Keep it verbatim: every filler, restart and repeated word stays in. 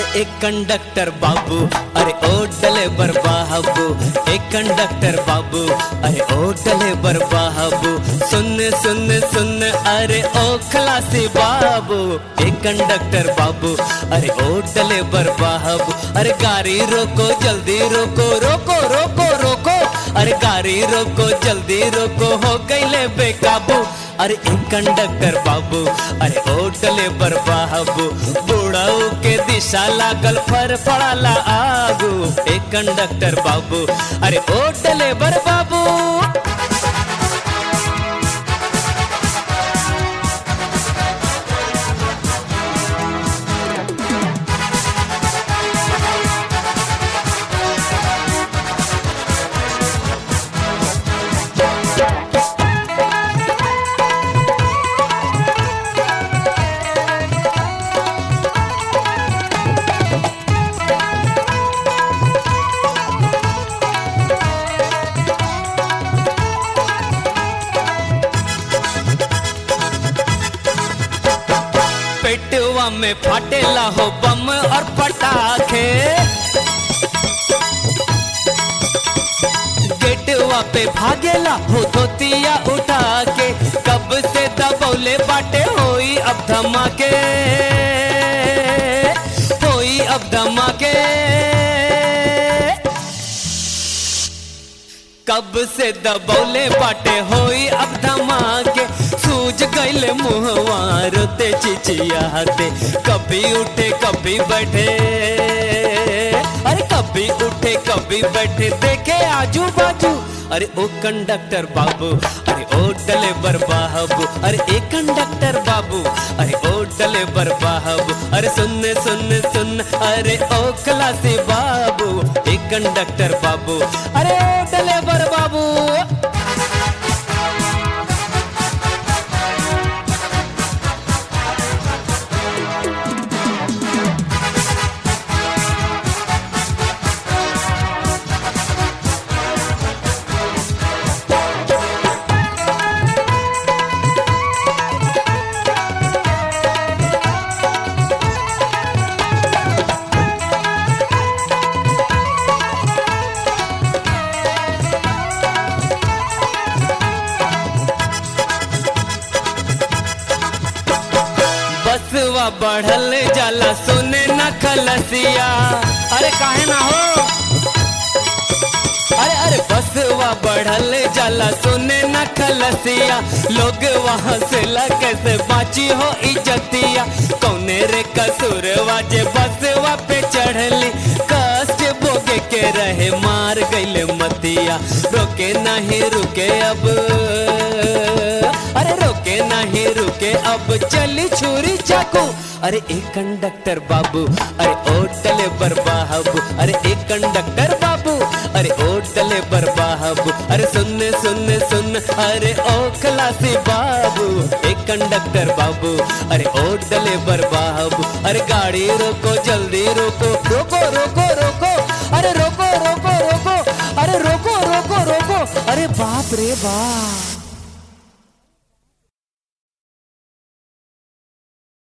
एक कंडक्टर बाबू अरे ओ डले बर बाबू, एक कंडक्टर बाबू अरे ओ डले बर बाबू, सुन सुन सुन अरे ओ खलासी बाबू। एक कंडक्टर बाबू अरे ओ डले बर बाबू, अरे गाड़ी रोको जल्दी रोको रोको रोको रोको, अरे गाड़ी रोको जल्दी रोको हो गईले बेकाबू। अरे एक कंडक्टर बाबू अरे ओ डले बर बाबू, बुढ़ऊ के दिशा लागल फर फड़ाला आगू। एक कंडक्टर बाबू अरे ओ डले बर बाबू। पेटवा में फाटेला हो बम और पटाखे, गेटवा पे भागेला हो धोतिया उठा के, कब से दबौले बाटे होई अब धमाके, होई अब धमाके। कब से दबौले बाटे होई अब धमाके, सूझ गईले मुहवा रोते चिचियाते, कभी उठे कभी बैठे, अरे कभी उठे कभी बैठे देखे आजू बाजू। अरे ओ कंडक्टर बाबू अरे ओ डले बर बाबू, अरे एक कंडक्टर बाबू अरे ओ डले बर बाबू, अरे सुन सुन सुन अरे ओ खलासी बाबू। एक कंडक्टर बाबू अरे ओ डले बर बाबू। बसवा बढ़ल जाला सुने न खलसिया, अरे काहे ना हो, अरे अरे बसवा बढ़ल जाला सुने न खलसिया, लोग वहाँ से कैसे बाची हो इज्जतिया। कौने रे कसूरवा जे बसवा पे चढ़ली, कष्ट भोगे के रहे मार गईले मतिया। रोके नहीं रुके अब, अरे रोके नहीं रुके अब चली छुरी चाकू। अरे एक कंडक्टर बाबू अरे ओ डले बर बाबू, अरे एक कंडक्टर बाबू अरे ओ डले बर बाबू, अरे सुन सुन सुन अरे ओ खलासी बाबू। एक कंडक्टर बाबू अरे ओ डले बर बाबू, अरे गाड़ी रोको जल्दी रोको रोको रोको रोको, अरे रोको रोको रोको, अरे रोको रोको रोको, अरे बाप रे बाप।